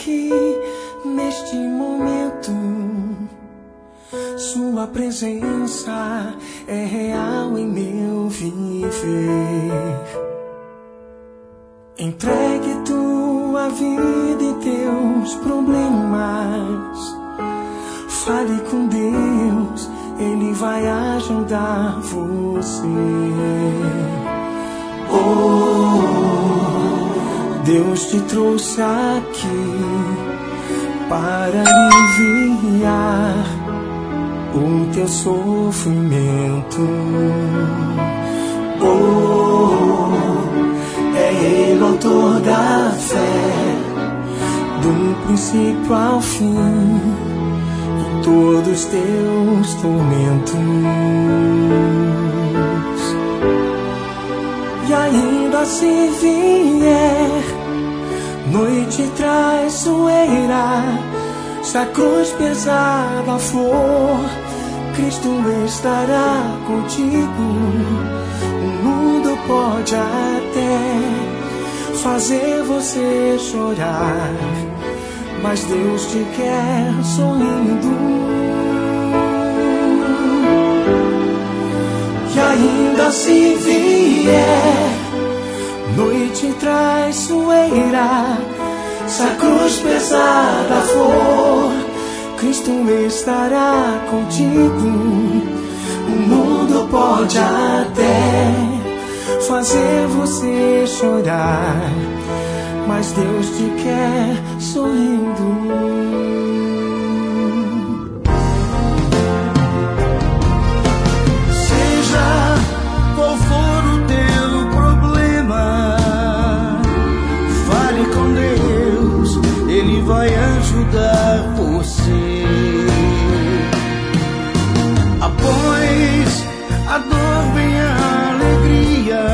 aqui neste momento. Sua presença é real em meu viver. Entregue tua vida e teus problemas. Fale com Deus, Ele vai ajudar você. Oh, Deus te trouxe aqui para aliviar o teu sofrimento. Oh, é Ele o autor da fé, do princípio ao fim, em todos os teus tormentos. E ainda se vier noite traiçoeira, se a cruz pesada for, Cristo estará contigo. O mundo pode até fazer você chorar, mas Deus te quer sorrindo. E ainda se vier noite traiçoeira, se a cruz pesada for, Cristo estará contigo. O mundo pode até fazer você chorar, mas Deus te quer sorrindo. Ele vai ajudar você. Após a dor vem a alegria,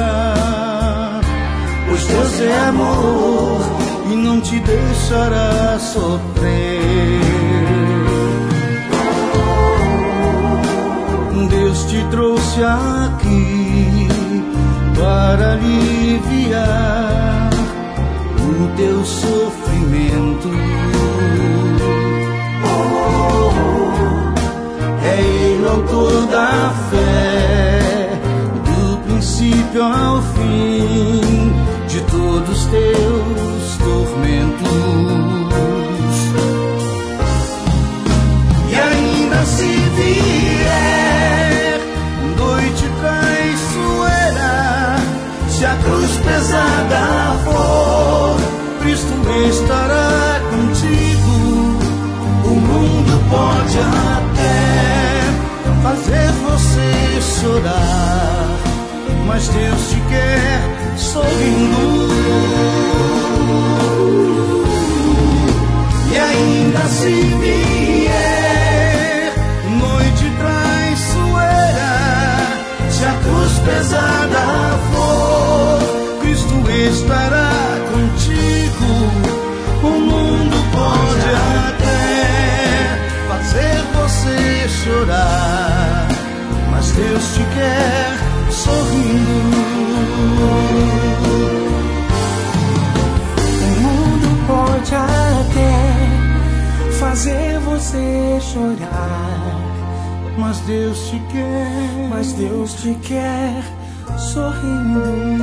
pois Deus é amor e não te deixará sofrer. Deus te trouxe aqui para aliviar o teu sofrimento. É Ele o autor da fé, do princípio ao fim, de todos os teus tormentos. E ainda se vier noite traiçoeira, se a cruz pesada for, Cristo estará contigo. O mundo pode até fazer você chorar, mas Deus te quer sorrindo. E ainda se vier noite traiçoeira, se a cruz pesada for, Cristo estará contigo. O mundo pode até fazer você chorar, mas Deus te quer sorrindo. O mundo pode até fazer você chorar, mas Deus te quer sorrindo.